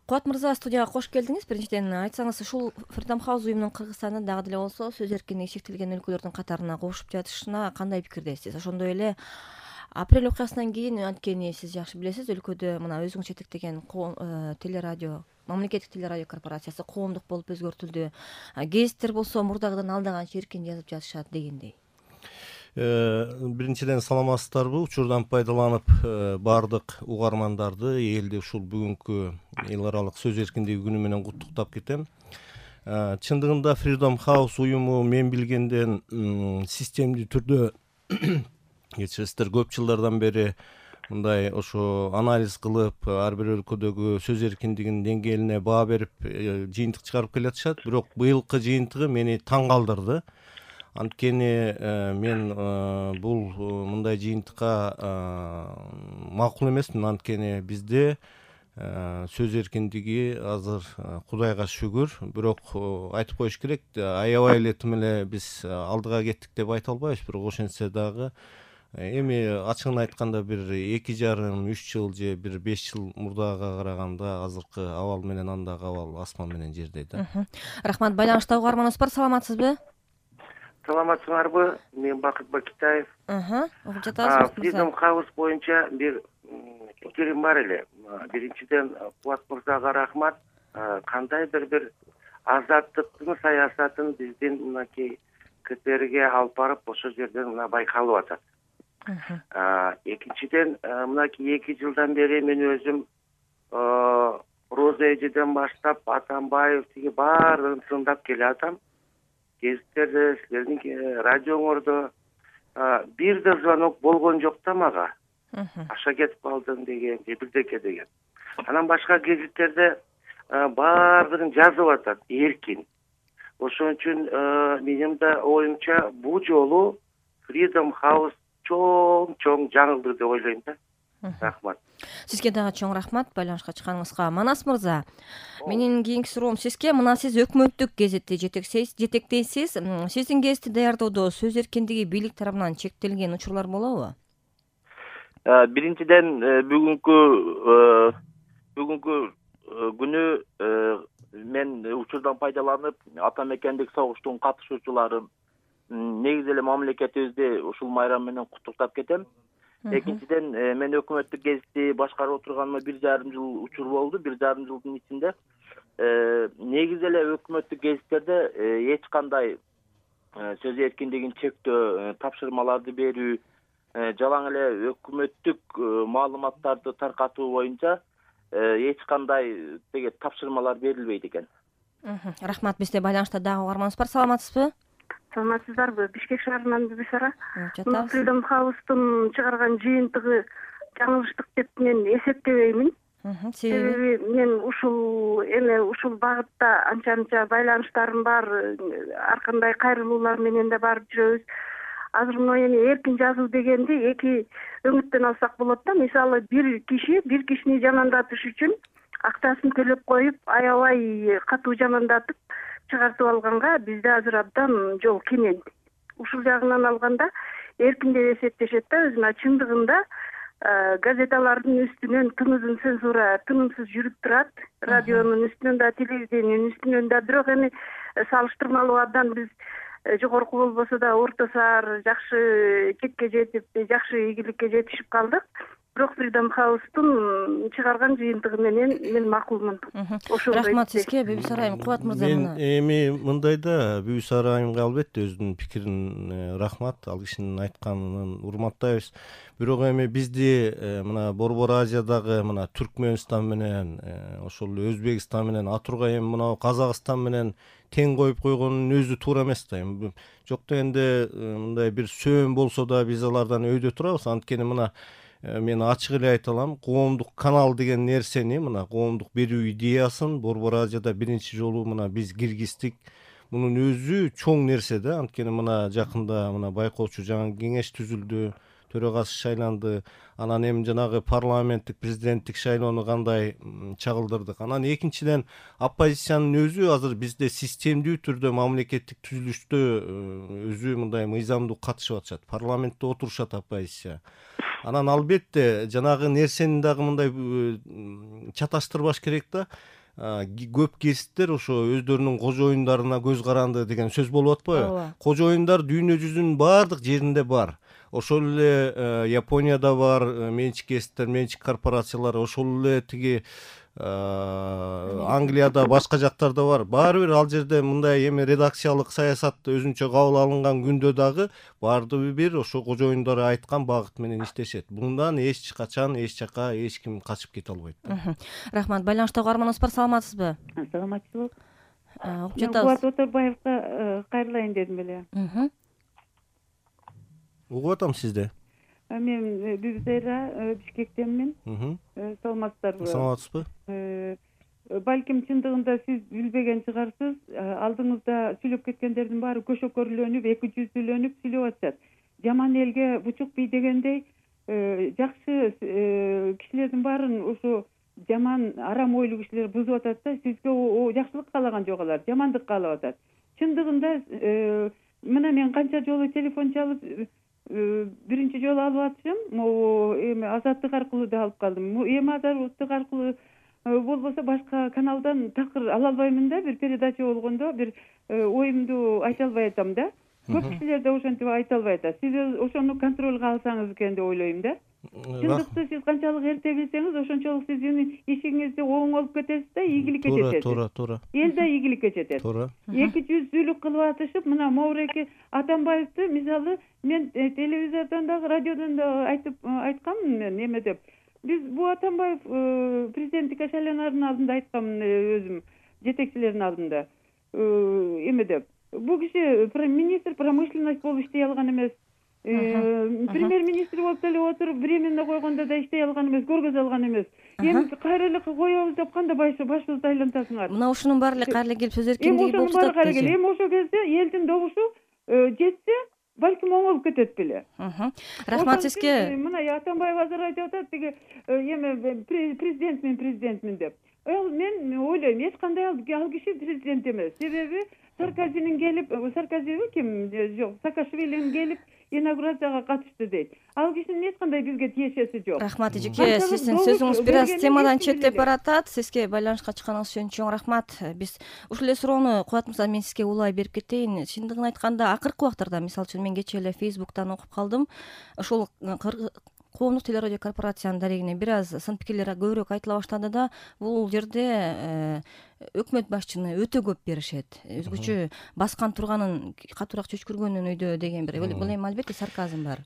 Кубат мырза, студияга кош келдиңиз. Биринчиден айтсаңыз, ушул Freedom House уюмунун Кыргызстанда дагы деле болсо сөз эркиндиги чектелген өлкөлөрдүн катарына кошуп жатышына кандай пикирдесиз? Ошондой эле апрель окуясынан кийин анткени сиз жакшы билесиз, өлкөдө мына өзүңүз жетектеген телерадио, мамлекеттик телерадио корпорациясы коомдук болуп өзгөртүлдү. Гезиттер болсо мурдагыдан алда канча эркин жазып жатышат дегендей. Биринчиден саламатсыздарбы? Учурдан пайдаланып баардык угармандарды элди ушул бүгүнкү эл аралык сөз эркиндиги күнү менен куттуктап кетем. Чындыгында Freedom House уюму мен билгенден системдүү түрдө кечиресиздер көп жылдардан бери мындай ошо анализ кылып, ар бир өлкөдөгү сөз эркиндигинин деңгээлине баа берип жыйынтык чыгарып келатышат. Бирок быйылкы жыйынтыгы мени таң калтырды. Анткени мен бул мындай жыйынтыкка макул эмесмин. Анткени бизде сөз эркиндиги азыр Кудайга шүгүр, бирок айтып коюш керек, аябай эле тим эле биз алдыга кеттик деп айта албайбыз. Бирок ошентсе дагы эми ачыгын айтканда бир 2,5-3 жыл же бир 5 жыл мурдага караганда азыркы абал менен андагы абал асман менен жердей да. Рахмат. Байланышта угарманыбыз бар, саламатсызбы? Саламатсыңарбы? Мен Бакыт Бакитаев. Угуп жатабыз. Freedom House боюнча бир пикирим бар эле. Биринчиден Кубат мырзага рахмат. Кандайдыр бир азаттыктын саясатын биздин мынакей КТРге алып барып ошол жерден мына байкалып атат. Экинчиден мынакей 2 жылдан бери мен өзүм Роза эжеден баштап Атамбаев тиги баарын тыңдап келе атам. Гезиттерде, силердин радиоңордо бир да звонок болгон жок да мага. Аша кетип калдым деген, же бирдеке деген. Анан башка гезиттерде баардыгын жазып атат, эркин. Ошон үчүн менин да оюмча бул жолу Freedom House чоң жаңылды деп ойлойм да. Рахмат. Сизге дагы чоң рахмат байланышка чыкканыңызга. Манас мырза, менин кийинки суроом сизге. Мына сиз өкмөттүк гезитти жетектейсиз. Сиздин гезитти даярдоодо сөз эркиндиги бийлик тарабынан чектелген учурлар болобу? Биринчиден бүгүнкү күнү мен учурдан пайдаланып ата мекендик согуштун катышуучуларын негизи эле мамлекетибизди ушул майрам менен куттуктап кетем. Экинчиден мен өкмөттүк гезитти башкарып отурганыма 1,5 жыл учур болду. 1,5 жылдын ичинде негизи эле өкмөттүк гезиттерде эч кандай сөз эркиндигин чектөө, тапшырмаларды берүү, жалаң эле өкмөттүк маалыматтарды таркатуу боюнча эч кандай теге тапшырмалар берилбейт экен. Рахмат. Бизде байланышта дагы угарманыбыз бар, саламатсызбы? Саламатсыздарбы? Бишкек шаарынан Бибисара. Freedom House'тун чыгарган жыйынтыгы жаңылыштык деп мен эсептебеймин. Себеби мен ушул багытта анча байланыштарым бар, ар кандай кайрылуулар менен да барып жүрөбүз. Азыр эми эркин жазуу дегенди эки өңүттөн алсак болот да. Мисалы бир кишини жамандатыш үчүн акчасын төлөп коюп, аябай катуу жамандатып чыгартып алганга бизде азыр абдан жол кенен. Ушул жагынан алганда эркин деп эсептешет да өзүнө. Чындыгында газеталардын үстүнөн тынымсыз жүрүп турат. Радионун үстүнөн да, телевидениянын үстүнөн да. Бирок эми салыштырмалуу абдан биз жогорку болбосо да ортосаар жакшы четке жетип, жакшы ийгиликке жетишип калдык. Бирок Freedom House'тун чыгарган жыйынтыгы менен мен макулмун. Рахмат сизге. Бибисара айым, Кубат мырза. Мен эми мындай да, Бибисара айымга албетте өзүнүн пикирин рахмат, ал кишинин айтканын урматтайбыз. Бирок эми бизди мына Борбор Азиядагы мына Түркмөнстан менен, ошол эле Өзбекстан менен, атурга эми мына Казакстан менен тең коюп койгонун өзү туура эмес да. Жок дегенде мындай бир сөөн болсо да биз алардан өйдө турабыз. Анткени мына мен ачык эле айта алам, коомдук канал деген нерсени, мына коомдук берүү идеясын Борбор Азияда биринчи жолу мына биз киргиздик. Мунун өзү чоң нерсе да. Анткени мына жакында мына байкоочу жаңы кеңеш түзүлдү, төрагасы шайланды. Анан эми жанагы парламенттик, президенттик шайлоону кандай чагылдырдык. Анан экинчиден оппозициянын өзү азыр бизде системдүү түрдө мамлекеттик түзүлүштө өзү мындай мыйзамдуу катышып атышат. Парламентте отурушат оппозиция. Анан албетте жанагы нерсени дагы мындай чаташтырбаш керек да. көп кесиптер ошо өздөрүнүн кожоюндарына көз каранды деген сөз болуп атпайбы? Кожоюндар дүйнө жүзүнүн баардык жеринде бар. Ошол эле Японияда бар менчик кесиптер, менчик корпорациялар, ошол эле тиги Англияда, башка жактарда бар. Баары бир ал жерде мындай эми редакциялык саясат өзүнчө кабыл алынган күндө дагы баардыгы бир ошо кожоюндар айткан багыт менен иштешет. Bundan эч качан эч жака эч ким качып кете албайт. Рахмат. Байланыштагы угарманыбыз бар, саламатсызбы? Саламатчылык. Угуп Мен жатабыз. Кубат Оторбаевга кайрылайын дедим эле. Угуп атам сизди. Мен Бүбүзайра Бишкектенмин. Саламатсыздарбы? Саламатсызбы? Балким чындыгында сиз билбеген чыгарсыз, алдыңызда сүйлөп кеткендердин баары көшөкөрлөнүп, эки жүздүүлөнүп сүйлөп атышат. Жаман элге бучук бий дегендей, жакшы кишилердин баарын ошо жаман арам ойлуу кишилер бузуп атат да, сизге жакшылык каалаган жок алар, жамандык каалап атат. Чындыгында мына мен канча жолу телефон чалып, биринчи жолу алып атышым, могу эми Азаттык аркылуу да алып калдым. Эми Азаттык аркылуу болбосо башка каналдан такыр ала албаймын да, бир передача болгондо бир оюмду айта албай атам да. Көп кишилер да ошентип айта албай атат. Сиз ошону контролго алсаңыз экен деп ойлойм да. Чындыкты сиз канчалык эрте билсеңиз, ошончолук сиздин ишиңизди оң болуп кетесиз да, ийгиликке жетесиз. Туура. Эл да ийгиликке жетет. Эки жүздүүлүк кылып атышып, мына Моуреке Атамбаевди мисалы мен телевизордон дагы, радиодон да айтканмын мен эме деп. Биз бу Атамбаев президенттикке шайланардын алдында айтканмын өзүм, жетекчилердин алдында. Эме деп. Бу киши министр промышленность болуп иштей алган эмес. Премьер-министр болуп деле отуруп, временно койгондо да иштей алган эмес, көргөзө алган эмес. Эми кайра эле коебуз деп кандай башыбызды айлантасыңар? Мына ушунун баары эле кайра эле келип сөз эркиндиги болуп жатат. Эми ошол кезде элдин добушу жетсе, балким оңолуп кетет беле. Рахмат сизге. Мына Атамбаев азыр айтып атат, тиги эме президентмин деп. Мен ойлойм, эч кандай ал киши президент эмес. Себеби Саркозинин келип, Саркозиби ким? Жок, Саакашвилинин келип инаугурацияга катышты дейт. Ал кишинин эч кандай бизге тиешеси жок. Рахмат эжеке, сиздин сөзүңүз бир аз темадан четтеп баратат. Сизге байланышка чыкканыңыз үчүн чоң рахмат. Биз ушул эле суроону коятмыз, мен сизге улай берип кетейин. Чындыгын айтканда, акыркы убактарда, мисалы үчүн мен кечээ эле Facebook'тан окуп калдым. Ошол коомдук телерадио корпорациянын дарегине бир аз сын пикирлер көбүрөөк айтыла баштады да, бул жерде өкмөт башчыны өтө көп беришет. Өзгөчө баскан турганын, катуураак чөчкүргөнүн өйдө деген бир. Бул эми албетте сарказм бар.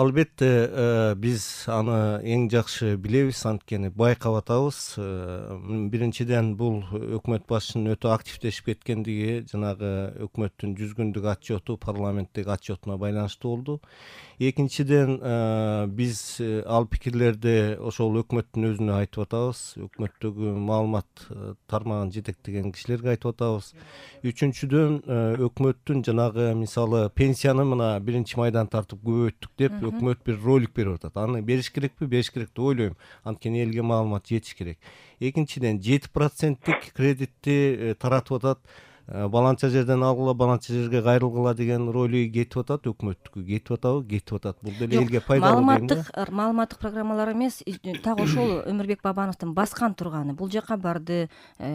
Албетте биз аны эң жакшы билебиз, анткени байкап атабыз. Биринчиден бул өкмөт башчынын өтө активдешип кеткендиги жанагы өкмөттүн 100 күндүк отчету, парламенттеги отчетуна байланыштуу болду. Экинчиден биз ал пикирлерди ошол өкмөттүн өзүнө айтып атабыз. Өкмөттөгү маалымат тармагын жетектеген кишилерге айтып атабыз. Үчүнчүдөн өкмөттүн жанагы мисалы пенсияны мына 1-майдан тартып көбөйттүк деп өкмөт бир ролик берип атат. Аны бериш керекпи? Бериш керек деп ойлойм. Анткени элге маалымат жетиш керек. Экинчиден 7%тик кредитти таратып атат. Баланча жерден алгыла, баланча жерге кайрылгыла деген роли кетип атат, өкмөттүкү кетип атабы? Кетип атат. Бул деле элге пайдалуу дейм да. Маалыматтык программалар эмес, так ошол Өмүрбек Бабановдун баскан турганы, бул жака барды,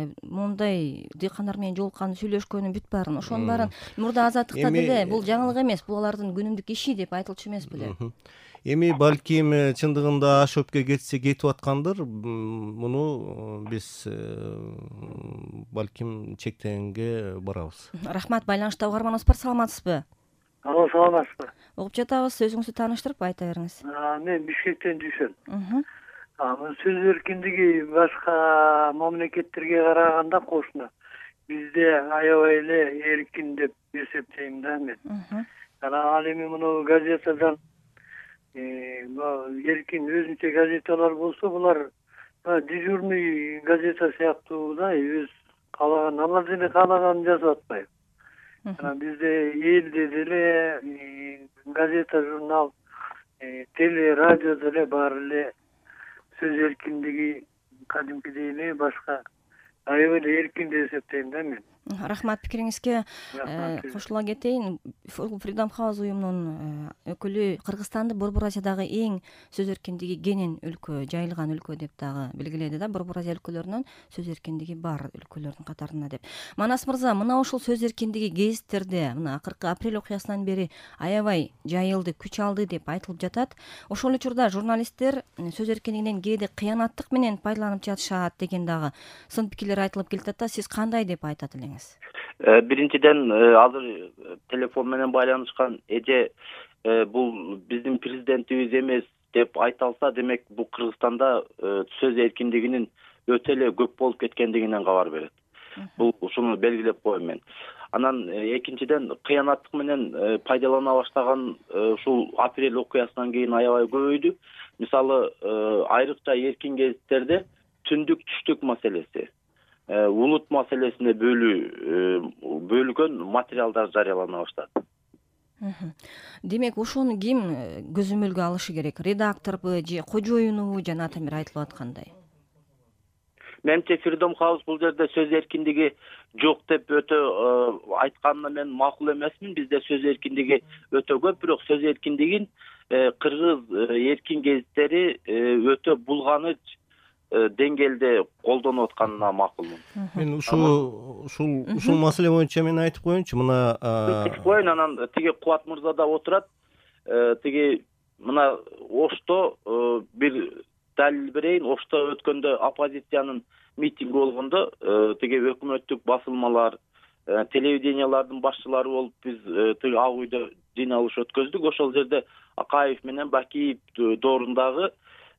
мондай дыйкандар менен жолуккан, сүйлөшкөнү бүт баарын, ошонун баарын мурда Азаттыкта деле бул жаңылык эмес, бул алардын күнүмдүк иши деп айтылчу эмес беле. Эми балким чындыгында аш өпкө кетсе кетип аткандыр. Муну биз балким чектегенге барабыз. Рахмат. Байланышта угарманыбыз бар, саламатсызбы? Алло, саламатсызбы? Угуп жатабыз, өзүңүздү тааныштырып айта бериңиз. Мен Бишкектен Дүйшөн. Сөз эркиндиги башка мамлекеттерге караганда кошуна. Бизде аябай эле эркин деп эсептейм да мен. Ал эми муну газетадан эркин өзүнчө газеталар болсо, булар дежурный газета сыяктуу да, өз каалаган, алар деле каалаганын жазып атпайбы. Бизде элде деле газета, журнал, теле, радио деле баары эле сөз эркиндиги кадимкидей эле башка аябай эле эркин деп эсептейм да мен. Рахмат пикириңизге. Кошула кетейин. Freedom House уюмунун өкүлү Кыргызстанды Борбор Азиядагы эң сөз эркиндиги кенен өлкө, жайылган өлкө деп дагы белгиледи да. Борбор Азия өлкөлөрүнөн сөз эркиндиги бар өлкөлөрдүн катарында деп. Манас мырза, мына ушул сөз эркиндиги гезиттерде мына акыркы апрель окуясынан бери аябай жайылды, күч алды деп айтылып жатат. Ошол учурда журналисттер сөз эркиндигинен кээде кыянаттык менен пайдаланып жатышат деген дагы сын пикирлер айтылып келатат да. Сиз кандай деп айтат элеңиз? Биринчиден, азыр телефон менен байланышкан эже бул биздин президентибиз эмес деп айта алса, демек бул Кыргызстанда сөз эркиндигинин өтө эле көп болуп кеткендигинен кабар берет. Бул ушуну белгилеп коеюн мен. Анан экинчиден, кыянаттык менен пайдалана баштаган ушул апрель окуясынан кийин аябай көбөйдү. Мисалы, айрыкча эркин гезиттерде түндүк түштүк маселеси, улут маселесине бөлгөн материалдар жарыялана баштады. Демек, ошону ким көзөмөлгө алышы керек? Редакторбу же кожоюнубу жана ата бир айтылып аткандай? Менимче Freedom House бул жерде сөз эркиндиги жок деп өтө айтканына мен макул эмесмин. Бизде сөз эркиндиги өтө көп, бирок сөз эркиндигин кыргыз эркин гезиттери өтө булганыч деңгээлде колдонуп атканына макулмун. Мен ушул маселе боюнча мен айтып коеюнчу. Мына айтып коеюн, анан тиги Кубат мырза да отурат. Тиги мына Ошто бир далил берейин. Ошто өткөндө оппозициянын митинги болгондо тиги өкмөттүк басылмалар, телевидениялардын башчылары болуп биз тиги ак үйдө жыйналыш өткөздүк. Ошол жерде Акаев менен Бакиев доорундагы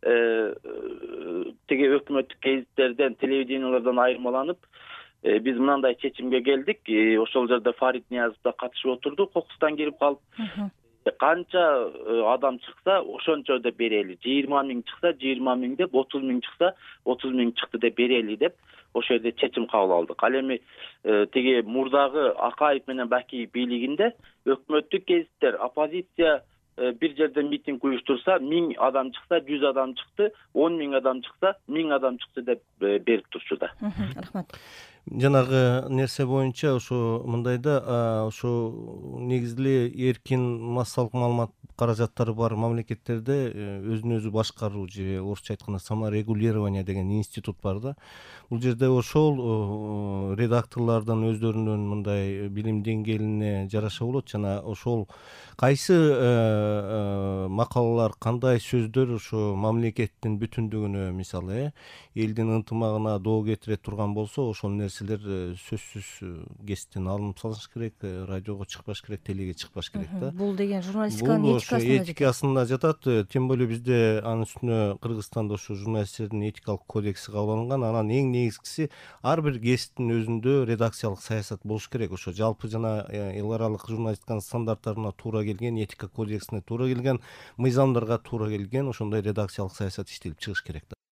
тиги өкмөттүк гезиттерден, телевидениялардан айырмаланып, биз мындай чечимге келдик. Ошол жерде Фарид Ниязов да катышып отурду, кокустан кирип калып. Канча адам чыкса, ошончо деп берели. 20 миң чыкса, 20 миң деп, 30 миң чыкса, 30 миң чыкты деп берели деп, ошол жерде чечим кабыл алдык. Ал эми тиги мурдагы Акаев менен Бакиев бийлигинде өкмөттүк гезиттер, оппозиция бир жерде митинг уюштурса, 1000 адам чыкса, 100 адам чыкты, 10 миң адам чыкса, 1000 адам чыкты деп берип турчу да. Рахмат. Жанагы нерсе боюнча ошо мындайда, ошо негизли эркин массалык маалымат каражаттары бар мамлекеттерде өзүн өзү башкаруу же орусча айтканда саморегулирование деген институт бар да. Бул жерде ошол редакторлордун өздөрүнүн мындай билим деңгээлине жараша болот жана ошол кайсы макалалар, кандай сөздөр ошо мамлекеттин бүтүндүгүнө, мисалы, элдин ынтымагына доо кетире турган болсо, ошол нерселер сөзсүз кесиптен алынып салыш керек, радиого чыкпаш керек, телеге чыкпаш керек да. Бул деген журналистиканын этикасына жатат. Тем более бизде анын үстүнө Кыргызстанда ошо журналисттердин этикалык кодекси кабыл алынган. Анан эң негизгиси ар бир кесиптин өзүндө редакциялык саясат болуш керек. Ошо жалпы жана эл аралык журналистиканын стандарттарына туура келген, этика кодексине туура келген, мыйзамдарга туура келген ошондой редакциялык саясат иштелип чыгыш керек да.